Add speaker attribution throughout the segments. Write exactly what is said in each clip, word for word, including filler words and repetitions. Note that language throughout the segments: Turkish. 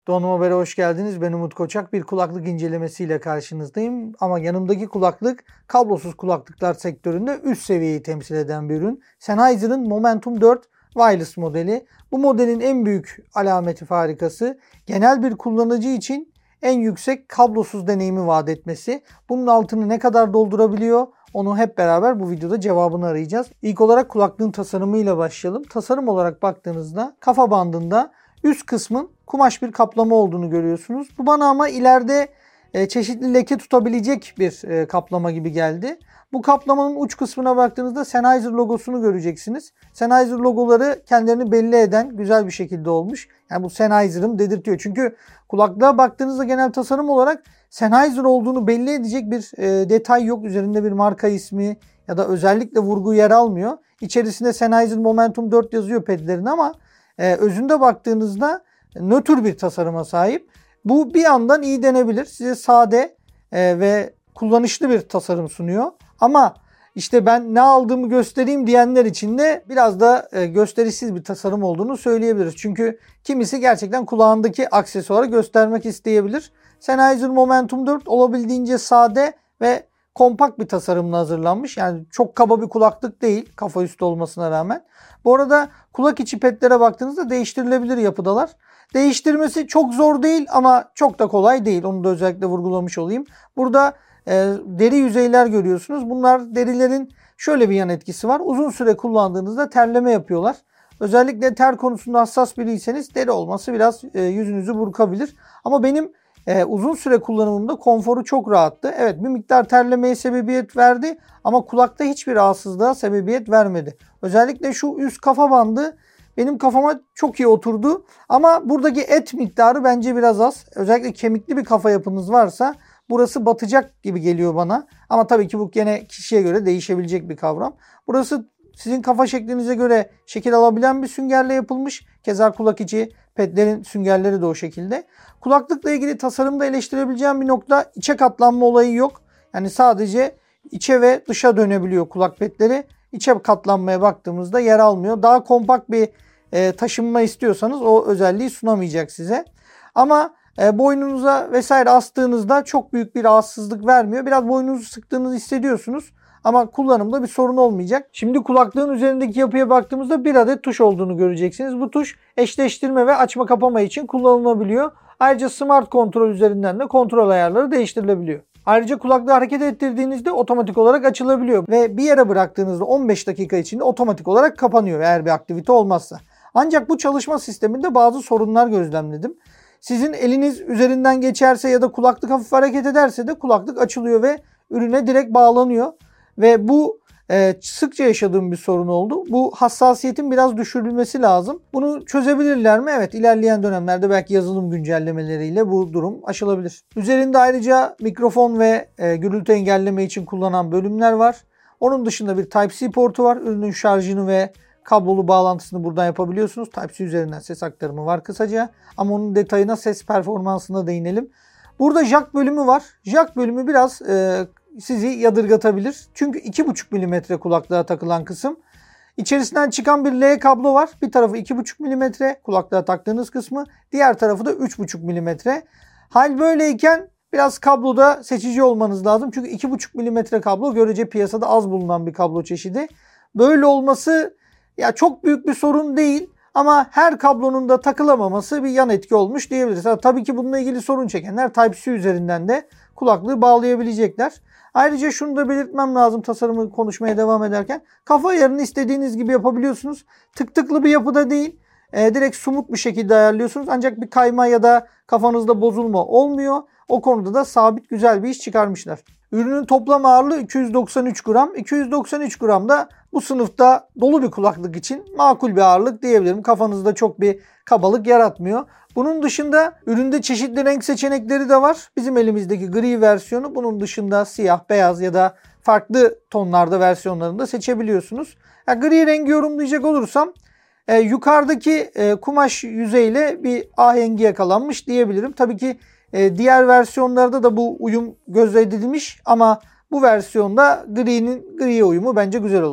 Speaker 1: Don Haber'e hoş geldiniz. Ben Umut Koçak. Bir kulaklık incelemesiyle karşınızdayım. Ama yanımdaki kulaklık kablosuz kulaklıklar sektöründe üst seviyeyi temsil eden bir ürün. Sennheiser'ın Momentum dört Wireless modeli. Bu modelin en büyük alameti farikası genel bir kullanıcı için en yüksek kablosuz deneyimi vaat etmesi. Bunun altını ne kadar doldurabiliyor? Onu hep beraber bu videoda cevabını arayacağız. İlk olarak kulaklığın tasarımıyla başlayalım. Tasarım olarak baktığınızda kafa bandında üst kısmın kumaş bir kaplama olduğunu görüyorsunuz. Bu bana ama ileride e, çeşitli leke tutabilecek bir e, kaplama gibi geldi. Bu kaplamanın uç kısmına baktığınızda Sennheiser logosunu göreceksiniz. Sennheiser logoları kendilerini belli eden güzel bir şekilde olmuş. Yani bu Sennheiser'ım dedirtiyor. Çünkü kulaklığa baktığınızda genel tasarım olarak Sennheiser olduğunu belli edecek bir e, detay yok. Üzerinde bir marka ismi ya da özellikle vurgu yer almıyor. İçerisinde Sennheiser Momentum dört yazıyor pedlerin ama e, özünde baktığınızda nötr bir tasarıma sahip. Bu bir yandan iyi denebilir. Size sade e, ve kullanışlı bir tasarım sunuyor. Ama işte ben ne aldığımı göstereyim diyenler için de biraz da e, gösterişsiz bir tasarım olduğunu söyleyebiliriz. Çünkü kimisi gerçekten kulağındaki aksesuarı göstermek isteyebilir. Sennheiser Momentum dört olabildiğince sade ve kompakt bir tasarımla hazırlanmış. Yani çok kaba bir kulaklık değil, kafa üstü olmasına rağmen. Bu arada kulak içi pedlere baktığınızda değiştirilebilir yapıdalar. Değiştirmesi çok zor değil ama çok da kolay değil. Onu da özellikle vurgulamış olayım. Burada e, deri yüzeyler görüyorsunuz. Bunlar derilerin şöyle bir yan etkisi var. Uzun süre kullandığınızda terleme yapıyorlar. Özellikle ter konusunda hassas biriyseniz deri olması biraz e, yüzünüzü burkabilir. Ama benim e, uzun süre kullanımımda konforu çok rahattı. Evet, bir miktar terlemeye sebebiyet verdi ama kulakta hiçbir rahatsızlığa sebebiyet vermedi. Özellikle şu üst kafa bandı benim kafama çok iyi oturdu. Ama buradaki et miktarı bence biraz az. Özellikle kemikli bir kafa yapınız varsa burası batacak gibi geliyor bana. Ama tabii ki bu gene kişiye göre değişebilecek bir kavram. Burası sizin kafa şeklinize göre şekil alabilen bir süngerle yapılmış. Keza kulak içi pedlerin süngerleri de o şekilde. Kulaklıkla ilgili tasarımda eleştirebileceğim bir nokta, içe katlanma olayı yok. Yani sadece içe ve dışa dönebiliyor kulak pedleri. İçe katlanmaya baktığımızda yer almıyor. Daha kompakt bir e, taşınma istiyorsanız o özelliği sunamayacak size. Ama e, boynunuza vesaire astığınızda çok büyük bir rahatsızlık vermiyor. Biraz boynunuzu sıktığınızı hissediyorsunuz. Ama kullanımda bir sorun olmayacak. Şimdi kulaklığın üzerindeki yapıya baktığımızda bir adet tuş olduğunu göreceksiniz. Bu tuş eşleştirme ve açma kapama için kullanılabiliyor. Ayrıca smart kontrol üzerinden de kontrol ayarları değiştirilebiliyor. Ayrıca kulaklığı hareket ettirdiğinizde otomatik olarak açılabiliyor ve bir yere bıraktığınızda on beş dakika içinde otomatik olarak kapanıyor eğer bir aktivite olmazsa. Ancak bu çalışma sisteminde bazı sorunlar gözlemledim. Sizin eliniz üzerinden geçerse ya da kulaklık hafif hareket ederse de kulaklık açılıyor ve ürüne direkt bağlanıyor. Ve bu e, sıkça yaşadığım bir sorun oldu. Bu hassasiyetin biraz düşürülmesi lazım. Bunu çözebilirler mi? Evet, ilerleyen dönemlerde belki yazılım güncellemeleriyle bu durum aşılabilir. Üzerinde ayrıca mikrofon ve e, gürültü engelleme için kullanılan bölümler var. Onun dışında bir Type-C portu var. Ürünün şarjını ve kablolu bağlantısını buradan yapabiliyorsunuz. Type-C üzerinden ses aktarımı var kısaca. Ama onun detayına, ses performansına değinelim. Burada jack bölümü var. Jack bölümü biraz e, sizi yadırgatabilir. Çünkü iki buçuk milimetre kulaklığa takılan kısım. İçerisinden çıkan bir L kablo var. Bir tarafı iki buçuk milimetre kulaklığa taktığınız kısmı. Diğer tarafı da üç buçuk milimetre. Hal böyleyken biraz kabloda seçici olmanız lazım. Çünkü iki buçuk milimetre kablo görece piyasada az bulunan bir kablo çeşidi. Böyle olması ya çok büyük bir sorun değil. Ama her kablonun da takılamaması bir yan etki olmuş diyebiliriz. Ha, tabii ki bununla ilgili sorun çekenler Type-C üzerinden de kulaklığı bağlayabilecekler. Ayrıca şunu da belirtmem lazım tasarımı konuşmaya devam ederken. Kafa ayarını istediğiniz gibi yapabiliyorsunuz. Tık tıklı bir yapıda değil. E, direkt sumuk bir şekilde ayarlıyorsunuz. Ancak bir kayma ya da kafanızda bozulma olmuyor. O konuda da sabit güzel bir iş çıkarmışlar. Ürünün toplam ağırlığı iki yüz doksan üç gram. iki yüz doksan üç gram da bu sınıfta dolu bir kulaklık için makul bir ağırlık diyebilirim. Kafanızda çok bir kabalık yaratmıyor. Bunun dışında üründe çeşitli renk seçenekleri de var. Bizim elimizdeki gri versiyonu, bunun dışında siyah, beyaz ya da farklı tonlarda versiyonlarını da seçebiliyorsunuz. Ya, gri rengi yorumlayacak olursam e, yukarıdaki e, kumaş yüzeyle bir ahengi yakalanmış diyebilirim. Tabii ki e, diğer versiyonlarda da bu uyum gözledilmiş ama bu versiyonda gri'nin griye uyumu bence güzel olmuş.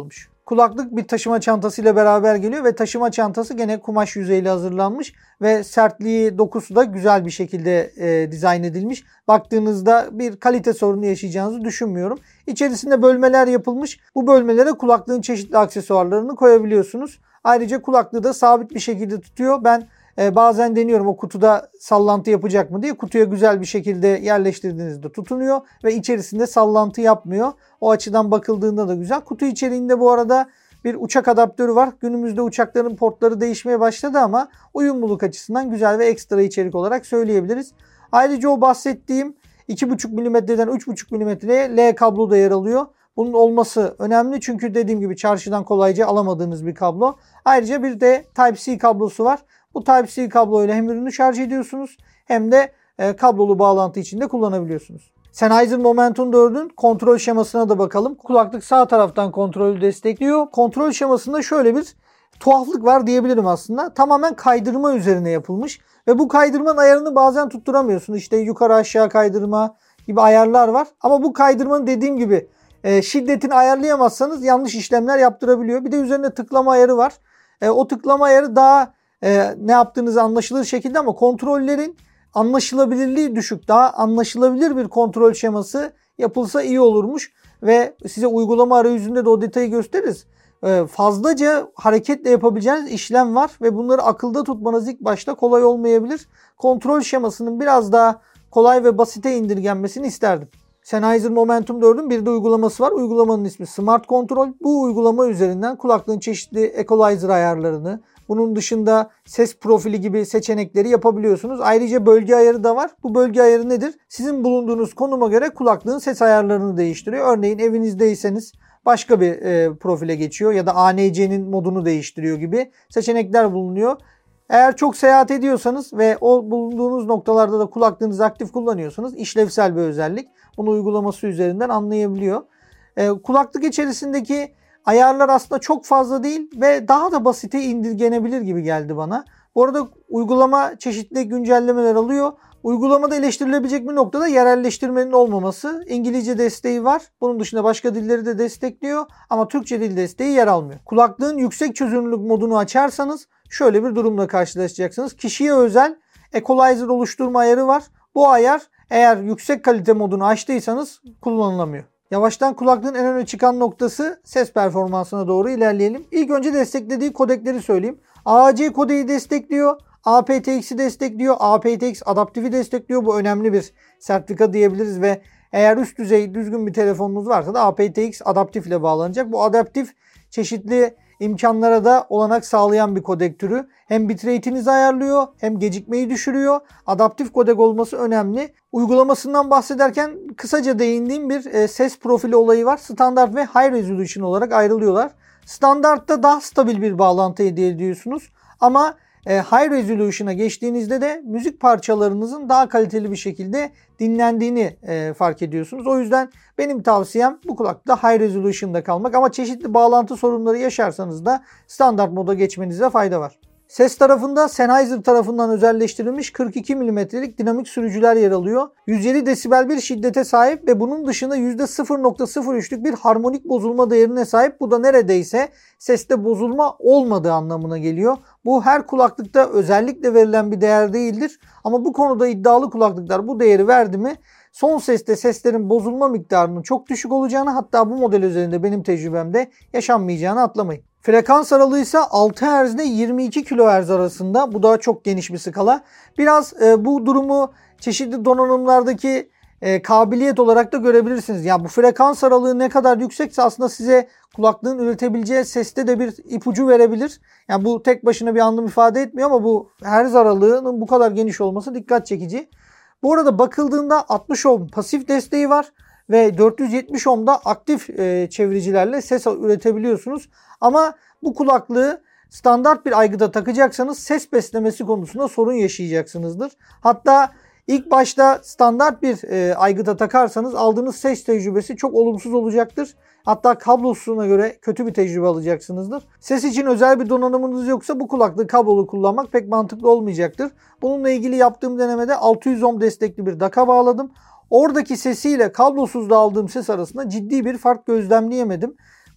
Speaker 1: Kulaklık bir taşıma çantasıyla beraber geliyor ve taşıma çantası gene kumaş yüzeyle hazırlanmış ve sertliği, dokusu da güzel bir şekilde e, dizayn edilmiş. Baktığınızda bir kalite sorunu yaşayacağınızı düşünmüyorum. İçerisinde bölmeler yapılmış. Bu bölmelere kulaklığın çeşitli aksesuarlarını koyabiliyorsunuz. Ayrıca kulaklığı da sabit bir şekilde tutuyor. Ben e, bazen deniyorum o kutuda sallantı yapacak mı diye. Kutuya güzel bir şekilde yerleştirdiğinizde tutunuyor ve içerisinde sallantı yapmıyor. O açıdan bakıldığında da güzel. Kutu içeriğinde bu arada bir uçak adaptörü var. Günümüzde uçakların portları değişmeye başladı ama uyumluluk açısından güzel ve ekstra içerik olarak söyleyebiliriz. Ayrıca o bahsettiğim iki buçuk milimetreden üç buçuk milimetreye L kablo da yer alıyor. Bunun olması önemli çünkü dediğim gibi çarşıdan kolayca alamadığınız bir kablo. Ayrıca bir de Type-C kablosu var. Bu Type-C kabloyla hem ürünü şarj ediyorsunuz hem de e, kablolu bağlantı içinde kullanabiliyorsunuz. Sennheiser Momentum dördün kontrol şemasına da bakalım. Kulaklık sağ taraftan kontrolü destekliyor. Kontrol şemasında şöyle bir tuhaflık var diyebilirim aslında. Tamamen kaydırma üzerine yapılmış. Ve bu kaydırmanın ayarını bazen tutturamıyorsun. İşte yukarı aşağı kaydırma gibi ayarlar var. Ama bu kaydırmanın dediğim gibi e, şiddetini ayarlayamazsanız yanlış işlemler yaptırabiliyor. Bir de üzerine tıklama ayarı var. E, o tıklama ayarı daha e, ne yaptığınızı anlaşılır şekilde ama kontrollerin anlaşılabilirliği düşük. Daha anlaşılabilir bir kontrol şeması yapılsa iyi olurmuş. Ve size uygulama arayüzünde de o detayı gösteririz. Ee, fazlaca hareketle yapabileceğiniz işlem var. Ve bunları akılda tutmanız ilk başta kolay olmayabilir. Kontrol şemasının biraz daha kolay ve basite indirgenmesini isterdim. Sennheiser Momentum dördün bir de uygulaması var. Uygulamanın ismi Smart Control. Bu uygulama üzerinden kulaklığın çeşitli equalizer ayarlarını, bunun dışında ses profili gibi seçenekleri yapabiliyorsunuz. Ayrıca bölge ayarı da var. Bu bölge ayarı nedir? Sizin bulunduğunuz konuma göre kulaklığın ses ayarlarını değiştiriyor. Örneğin evinizdeyseniz başka bir e, profile geçiyor ya da A N C'nin modunu değiştiriyor gibi seçenekler bulunuyor. Eğer çok seyahat ediyorsanız ve o bulunduğunuz noktalarda da kulaklığınızı aktif kullanıyorsanız işlevsel bir özellik. Bunu uygulaması üzerinden anlayabiliyor. E, kulaklık içerisindeki ayarlar aslında çok fazla değil ve daha da basite indirgenebilir gibi geldi bana. Bu arada uygulama çeşitli güncellemeler alıyor. Uygulamada eleştirilebilecek bir noktada yerelleştirmenin olmaması. İngilizce desteği var. Bunun dışında başka dilleri de destekliyor ama Türkçe dil desteği yer almıyor. Kulaklığın yüksek çözünürlük modunu açarsanız şöyle bir durumla karşılaşacaksınız. Kişiye özel equalizer oluşturma ayarı var. Bu ayar eğer yüksek kalite modunu açtıysanız kullanılamıyor. Yavaştan kulaklığın en öne çıkan noktası ses performansına doğru ilerleyelim. İlk önce desteklediği kodekleri söyleyeyim. A C kodeyi destekliyor. A P T X'i destekliyor. A P T X adaptifi destekliyor. Bu önemli bir sertifika diyebiliriz ve eğer üst düzey düzgün bir telefonunuz varsa da A P T X adaptif ile bağlanacak. Bu adaptif çeşitli imkanlara da olanak sağlayan bir kodek türü. Hem bitrate'inizi ayarlıyor hem gecikmeyi düşürüyor. Adaptif kodek olması önemli. Uygulamasından bahsederken kısaca değindiğim bir e, ses profili olayı var. Standart ve High Resolution olarak ayrılıyorlar. Standartta daha stabil bir bağlantı elde ediyorsunuz. Ama e, High Resolution'a geçtiğinizde de müzik parçalarınızın daha kaliteli bir şekilde dinlendiğini e, fark ediyorsunuz. O yüzden benim tavsiyem bu kulaklıkta High Resolution'da kalmak. Ama çeşitli bağlantı sorunları yaşarsanız da standart moda geçmenize fayda var. Ses tarafında Sennheiser tarafından özelleştirilmiş kırk iki milimetrelik dinamik sürücüler yer alıyor. yüz yedi desibel bir şiddete sahip ve bunun dışında yüzde sıfır nokta sıfır üçlük bir harmonik bozulma değerine sahip. Bu da neredeyse seste bozulma olmadığı anlamına geliyor. Bu her kulaklıkta özellikle verilen bir değer değildir. Ama bu konuda iddialı kulaklıklar bu değeri verdi mi son seste seslerin bozulma miktarının çok düşük olacağını, hatta bu model üzerinde benim tecrübemde yaşanmayacağını atlamayın. Frekans aralığı ise altı hertz ile yirmi iki kilohertz arasında. Bu da çok geniş bir skala. Biraz e, bu durumu çeşitli donanımlardaki e, kabiliyet olarak da görebilirsiniz. Ya bu frekans aralığı ne kadar yüksekse aslında size kulaklığın üretebileceği seste de bir ipucu verebilir. Yani bu tek başına bir anlam ifade etmiyor ama bu hertz aralığının bu kadar geniş olması dikkat çekici. Bu arada bakıldığında altmış ohm pasif desteği var ve dört yüz yetmiş ohm'da aktif e, çeviricilerle ses üretebiliyorsunuz. Ama bu kulaklığı standart bir aygıta takacaksanız ses beslemesi konusunda sorun yaşayacaksınızdır. Hatta ilk başta standart bir e, aygıta takarsanız aldığınız ses tecrübesi çok olumsuz olacaktır. Hatta kablosuna göre kötü bir tecrübe alacaksınızdır. Ses için özel bir donanımınız yoksa bu kulaklığı kablolu kullanmak pek mantıklı olmayacaktır. Bununla ilgili yaptığım denemede altı yüz ohm destekli bir D A K'a bağladım. Oradaki sesiyle kablosuzda aldığım ses arasında ciddi bir fark gözlemleyemedim.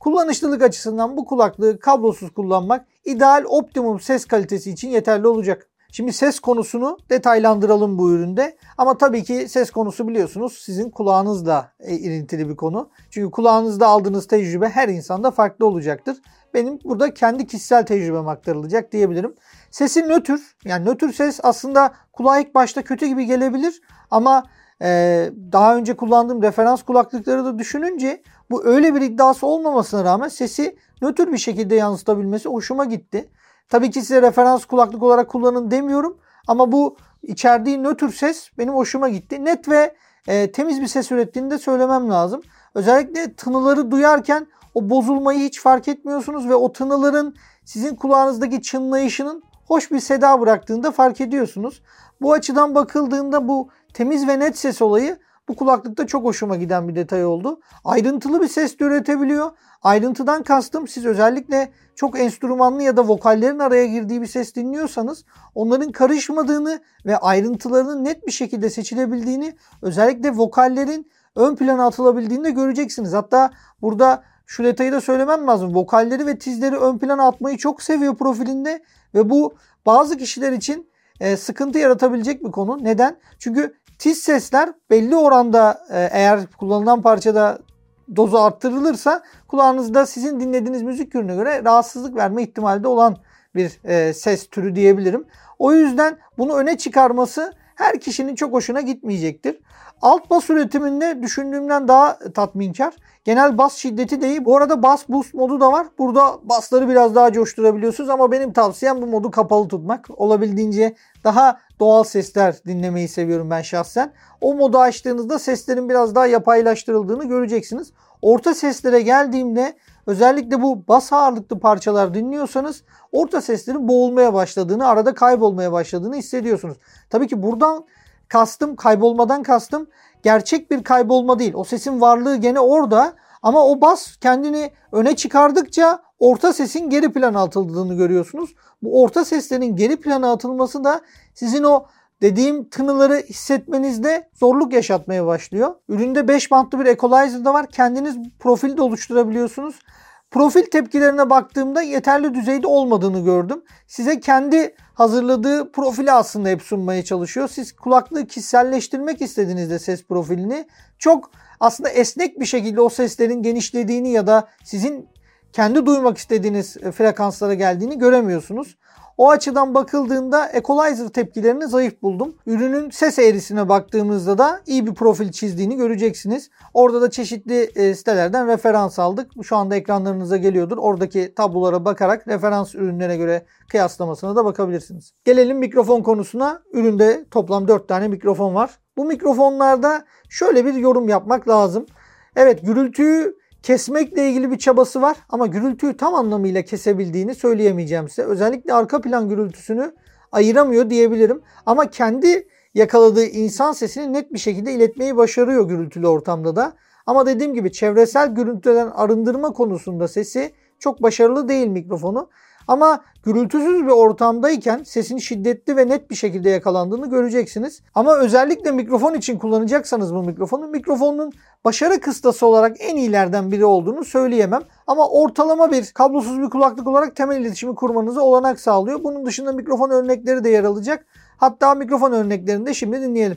Speaker 1: Kullanışlılık açısından bu kulaklığı kablosuz kullanmak ideal optimum ses kalitesi için yeterli olacak. Şimdi ses konusunu detaylandıralım bu üründe. Ama tabii ki ses konusu biliyorsunuz sizin kulağınızla ilintili bir konu. Çünkü kulağınızda aldığınız tecrübe her insanda farklı olacaktır. Benim burada kendi kişisel tecrübem aktarılacak diyebilirim. Sesi nötr, yani nötr ses aslında kulağa ilk başta kötü gibi gelebilir. Ama e, daha önce kullandığım referans kulaklıkları da düşününce bu öyle bir iddiası olmamasına rağmen sesi nötr bir şekilde yansıtabilmesi hoşuma gitti. Tabii ki size referans kulaklık olarak kullanın demiyorum. Ama bu içerdiği nötr ses benim hoşuma gitti. Net ve e, temiz bir ses ürettiğini de söylemem lazım. Özellikle tınıları duyarken o bozulmayı hiç fark etmiyorsunuz ve o tınıların sizin kulağınızdaki çınlayışının hoş bir seda bıraktığını da fark ediyorsunuz. Bu açıdan bakıldığında bu temiz ve net ses olayı bu kulaklıkta çok hoşuma giden bir detay oldu. Ayrıntılı bir ses de üretebiliyor. Ayrıntıdan kastım siz özellikle çok enstrümanlı ya da vokallerin araya girdiği bir ses dinliyorsanız onların karışmadığını ve ayrıntılarının net bir şekilde seçilebildiğini, özellikle vokallerin ön plana atılabildiğini de göreceksiniz. Hatta burada şu detayı da söylemem lazım. Vokalleri ve tizleri ön plana atmayı çok seviyor profilinde ve bu bazı kişiler için e, sıkıntı yaratabilecek bir konu. Neden? Çünkü tiz sesler belli oranda e, eğer kullanılan parçada dozu arttırılırsa kulağınızda sizin dinlediğiniz müzik türüne göre rahatsızlık verme ihtimali de olan bir e, ses türü diyebilirim. O yüzden bunu öne çıkarması her kişinin çok hoşuna gitmeyecektir. Alt bas üretiminde düşündüğümden daha tatminkar. Genel bas şiddeti değil. Bu arada bas boost modu da var. Burada basları biraz daha coşturabiliyorsunuz ama benim tavsiyem bu modu kapalı tutmak. Olabildiğince daha doğal sesler dinlemeyi seviyorum ben şahsen. O modu açtığınızda seslerin biraz daha yapaylaştırıldığını göreceksiniz. Orta seslere geldiğimde özellikle bu bas ağırlıklı parçalar dinliyorsanız orta seslerin boğulmaya başladığını, arada kaybolmaya başladığını hissediyorsunuz. Tabii ki buradan kastım, kaybolmadan kastım gerçek bir kaybolma değil. O sesin varlığı gene orada ama o bas kendini öne çıkardıkça orta sesin geri plana atıldığını görüyorsunuz. Bu orta seslerin geri plana atılması da sizin o dediğim tınıları hissetmenizde zorluk yaşatmaya başlıyor. Üründe beş bantlı bir equalizer da var. Kendiniz profil de oluşturabiliyorsunuz. Profil tepkilerine baktığımda yeterli düzeyde olmadığını gördüm. Size kendi hazırladığı profili aslında hep sunmaya çalışıyor. Siz kulaklığı kişiselleştirmek istediğinizde ses profilini çok aslında esnek bir şekilde o seslerin genişlediğini ya da sizin kendi duymak istediğiniz frekanslara geldiğini göremiyorsunuz. O açıdan bakıldığında equalizer tepkilerini zayıf buldum. Ürünün ses eğrisine baktığımızda da iyi bir profil çizdiğini göreceksiniz. Orada da çeşitli sitelerden referans aldık. Şu anda ekranlarınıza geliyordur. Oradaki tablolara bakarak referans ürünlere göre kıyaslamasına da bakabilirsiniz. Gelelim mikrofon konusuna. Üründe toplam dört tane mikrofon var. Bu mikrofonlarda şöyle bir yorum yapmak lazım. Evet, gürültüyü kesmekle ilgili bir çabası var ama gürültüyü tam anlamıyla kesebildiğini söyleyemeyeceğim size. Özellikle arka plan gürültüsünü ayıramıyor diyebilirim. Ama kendi yakaladığı insan sesini net bir şekilde iletmeyi başarıyor gürültülü ortamda da. Ama dediğim gibi çevresel gürültüden arındırma konusunda sesi çok başarılı değil mikrofonu. Ama gürültüsüz bir ortamdayken sesin şiddetli ve net bir şekilde yakalandığını göreceksiniz. Ama özellikle mikrofon için kullanacaksanız bu mikrofonu, mikrofonun başarı kıstası olarak en iyilerden biri olduğunu söyleyemem. Ama ortalama bir kablosuz bir kulaklık olarak temel iletişimi kurmanıza olanak sağlıyor. Bunun dışında mikrofon örnekleri de yer alacak. Hatta mikrofon örneklerini de şimdi dinleyelim.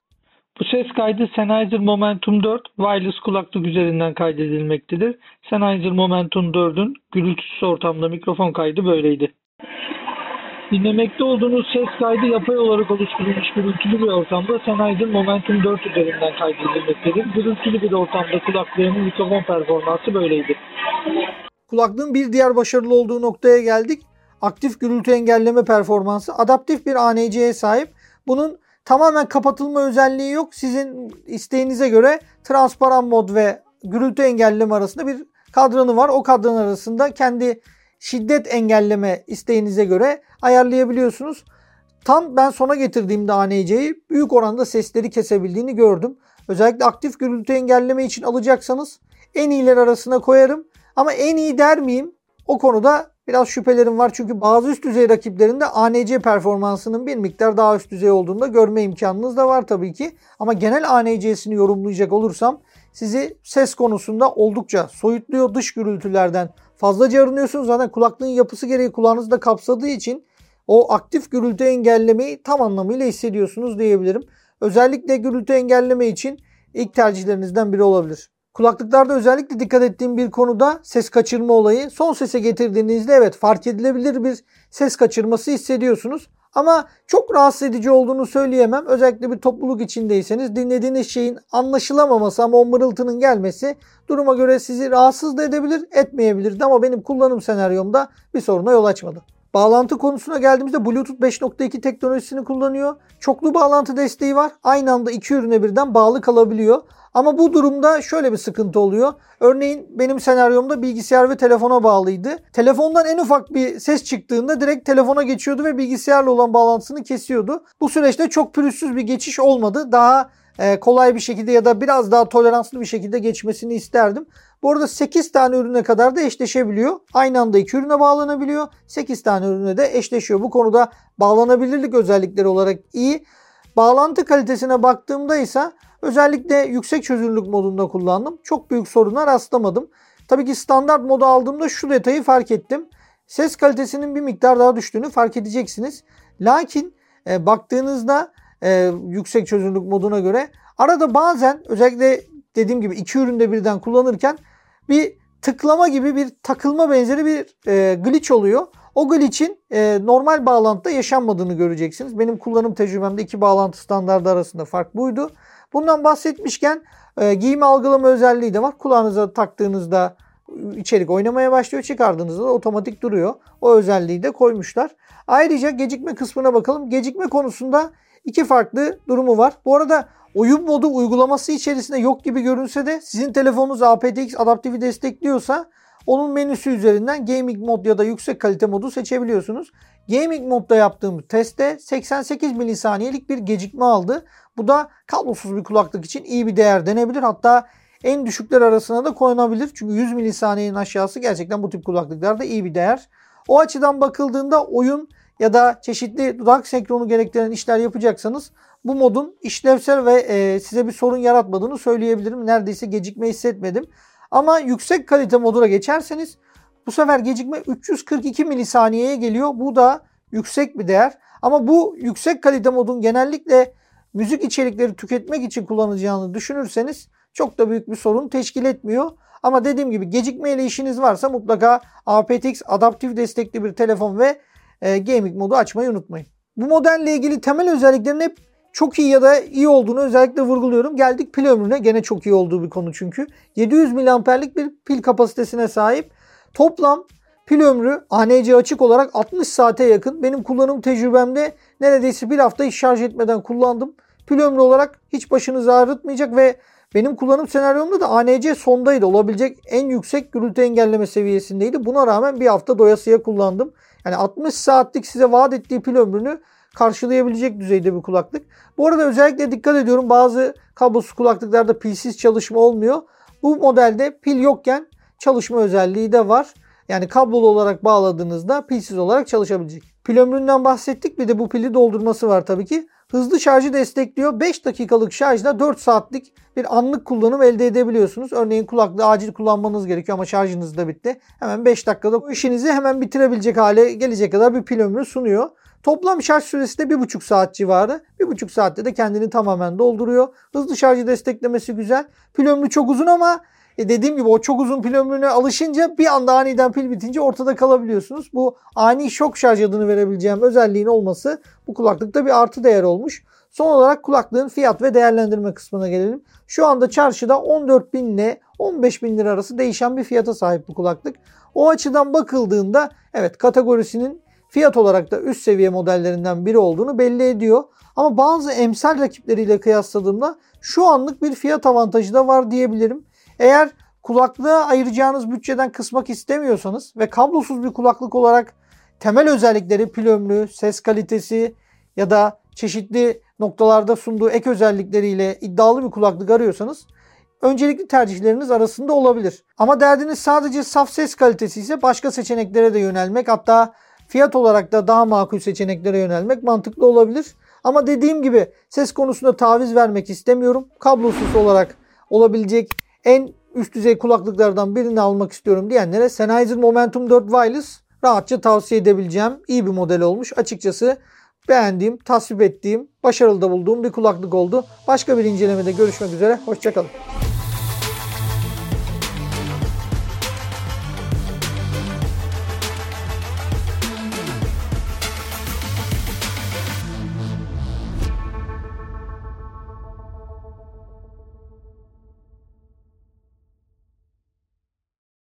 Speaker 2: Bu ses kaydı Sennheiser Momentum dört wireless kulaklık üzerinden kaydedilmektedir. Sennheiser Momentum dördün gürültüsüz ortamda mikrofon kaydı böyleydi. Dinlemekte olduğunuz ses kaydı yapay olarak oluşturulmuş gürültülü bir ortamda Sennheiser Momentum dört üzerinden kaydedilmektedir. Gürültülü bir ortamda kulaklığının mikrofon performansı böyleydi.
Speaker 1: Kulaklığın bir diğer başarılı olduğu noktaya geldik. Aktif gürültü engelleme performansı. Adaptif bir A N C'ye sahip. Bunun tamamen kapatılma özelliği yok. Sizin isteğinize göre transparan mod ve gürültü engelleme arasında bir kadranı var. O kadran arasında kendi şiddet engelleme isteğinize göre ayarlayabiliyorsunuz. Tam ben sona getirdiğimde A N C'yi büyük oranda sesleri kesebildiğini gördüm. Özellikle aktif gürültü engelleme için alacaksanız en iyiler arasına koyarım. Ama en iyi der miyim? O konuda biraz şüphelerim var. Çünkü bazı üst düzey rakiplerinde A N C performansının bir miktar daha üst düzey olduğunu da görme imkanınız da var tabii ki. Ama genel A N C'sini yorumlayacak olursam sizi ses konusunda oldukça soyutluyor. Dış gürültülerden fazlaca arınıyorsunuz. Zaten kulaklığın yapısı gereği kulağınızı da kapsadığı için o aktif gürültü engellemeyi tam anlamıyla hissediyorsunuz diyebilirim. Özellikle gürültü engelleme için ilk tercihlerinizden biri olabilir. Kulaklıklarda özellikle dikkat ettiğim bir konuda ses kaçırma olayı. Son sese getirdiğinizde evet fark edilebilir bir ses kaçırması hissediyorsunuz. Ama çok rahatsız edici olduğunu söyleyemem. Özellikle bir topluluk içindeyseniz dinlediğiniz şeyin anlaşılamaması ama o mırıltının gelmesi duruma göre sizi rahatsız da edebilir, etmeyebilir de ama benim kullanım senaryomda bir soruna yol açmadı. Bağlantı konusuna geldiğimizde Bluetooth beş nokta iki teknolojisini kullanıyor. Çoklu bağlantı desteği var. Aynı anda iki ürüne birden bağlı kalabiliyor. Ama bu durumda şöyle bir sıkıntı oluyor. Örneğin benim senaryomda bilgisayar ve telefona bağlıydı. Telefondan en ufak bir ses çıktığında direkt telefona geçiyordu ve bilgisayarla olan bağlantısını kesiyordu. Bu süreçte çok pürüzsüz bir geçiş olmadı. Daha e, kolay bir şekilde ya da biraz daha toleranslı bir şekilde geçmesini isterdim. Bu arada sekiz tane ürüne kadar da eşleşebiliyor. Aynı anda iki ürüne bağlanabiliyor. sekiz tane ürüne de eşleşiyor. Bu konuda bağlanabilirlik özellikleri olarak iyi. Bağlantı kalitesine baktığımda ise özellikle yüksek çözünürlük modunda kullandım. Çok büyük soruna rastlamadım. Tabii ki standart modu aldığımda şu detayı fark ettim. Ses kalitesinin bir miktar daha düştüğünü fark edeceksiniz. Lakin e, baktığınızda e, yüksek çözünürlük moduna göre arada bazen özellikle dediğim gibi iki üründe birden kullanırken bir tıklama gibi bir takılma benzeri bir e, glitch oluyor. O glitch'in e, normal bağlantıda yaşanmadığını göreceksiniz. Benim kullanım tecrübemde iki bağlantı standardı arasında fark buydu. Bundan bahsetmişken e, giyimi algılama özelliği de var. Kulağınıza taktığınızda içerik oynamaya başlıyor. Çıkardığınızda da otomatik duruyor. O özelliği de koymuşlar. Ayrıca gecikme kısmına bakalım. Gecikme konusunda iki farklı durumu var. Bu arada oyun modu uygulaması içerisinde yok gibi görünse de sizin telefonunuz A P T X adaptifi destekliyorsa onun menüsü üzerinden Gaming mod ya da yüksek kalite modu seçebiliyorsunuz. Gaming modda yaptığım testte seksen sekiz milisaniyelik bir gecikme aldı. Bu da kablosuz bir kulaklık için iyi bir değer denebilir. Hatta en düşükler arasına da konulabilir. Çünkü yüz milisaniyenin aşağısı gerçekten bu tip kulaklıklarda iyi bir değer. O açıdan bakıldığında oyun ya da çeşitli dudak senkronu gerektiren işler yapacaksanız bu modun işlevsel ve e, size bir sorun yaratmadığını söyleyebilirim. Neredeyse gecikme hissetmedim. Ama yüksek kalite moduna geçerseniz bu sefer gecikme üç yüz kırk iki milisaniyeye geliyor. Bu da yüksek bir değer. Ama bu yüksek kalite modun genellikle müzik içerikleri tüketmek için kullanacağını düşünürseniz çok da büyük bir sorun teşkil etmiyor. Ama dediğim gibi gecikmeyle işiniz varsa mutlaka A P T X adaptif destekli bir telefon ve e, gaming modu açmayı unutmayın. Bu modelle ilgili temel özelliklerin hep çok iyi ya da iyi olduğunu özellikle vurguluyorum. Geldik pil ömrüne. Gene çok iyi olduğu bir konu çünkü. yedi yüz miliamperlik bir pil kapasitesine sahip. Toplam pil ömrü A N C açık olarak altmış saate yakın. Benim kullanım tecrübemde neredeyse bir hafta hiç şarj etmeden kullandım. Pil ömrü olarak hiç başınızı ağrıtmayacak ve benim kullanım senaryomda da A N C sondaydı. Olabilecek en yüksek gürültü engelleme seviyesindeydi. Buna rağmen bir hafta doyasıya kullandım. Yani altmış saatlik size vaat ettiği pil ömrünü karşılayabilecek düzeyde bir kulaklık. Bu arada özellikle dikkat ediyorum, bazı kablosuz kulaklıklarda pilsiz çalışma olmuyor. Bu modelde pil yokken çalışma özelliği de var. Yani kablolu olarak bağladığınızda pilsiz olarak çalışabilecek. Pil ömründen bahsettik. Bir de bu pili doldurması var tabii ki. Hızlı şarjı destekliyor. beş dakikalık şarjda dört saatlik bir anlık kullanım elde edebiliyorsunuz. Örneğin kulaklığı acil kullanmanız gerekiyor ama şarjınız da bitti. Hemen beş dakikada bu işinizi hemen bitirebilecek hale gelecek kadar bir pil ömrü sunuyor. Toplam şarj süresi de bir buçuk saat civarı. bir buçuk saatte de kendini tamamen dolduruyor. Hızlı şarjı desteklemesi güzel. Pil ömrü çok uzun ama e dediğim gibi o çok uzun pil ömrüne alışınca bir anda aniden pil bitince ortada kalabiliyorsunuz. Bu ani şok şarj adını verebileceğim özelliğin olması bu kulaklıkta bir artı değer olmuş. Son olarak kulaklığın fiyat ve değerlendirme kısmına gelelim. Şu anda çarşıda on dört bin ile on beş bin lira arası değişen bir fiyata sahip bu kulaklık. O açıdan bakıldığında evet, kategorisinin fiyat olarak da üst seviye modellerinden biri olduğunu belli ediyor. Ama bazı emsal rakipleriyle kıyasladığımda şu anlık bir fiyat avantajı da var diyebilirim. Eğer kulaklığa ayıracağınız bütçeden kısmak istemiyorsanız ve kablosuz bir kulaklık olarak temel özellikleri, pil ömrü, ses kalitesi ya da çeşitli noktalarda sunduğu ek özellikleriyle iddialı bir kulaklık arıyorsanız öncelikli tercihleriniz arasında olabilir. Ama derdiniz sadece saf ses kalitesi ise başka seçeneklere de yönelmek, hatta fiyat olarak da daha makul seçeneklere yönelmek mantıklı olabilir. Ama dediğim gibi ses konusunda taviz vermek istemiyorum. Kablosuz olarak olabilecek en üst düzey kulaklıklardan birini almak istiyorum diyenlere Sennheiser Momentum dört Wireless rahatça tavsiye edebileceğim iyi bir model olmuş. Açıkçası beğendiğim, tasvip ettiğim, başarılı da bulduğum bir kulaklık oldu. Başka bir incelemede görüşmek üzere. Hoşça kalın.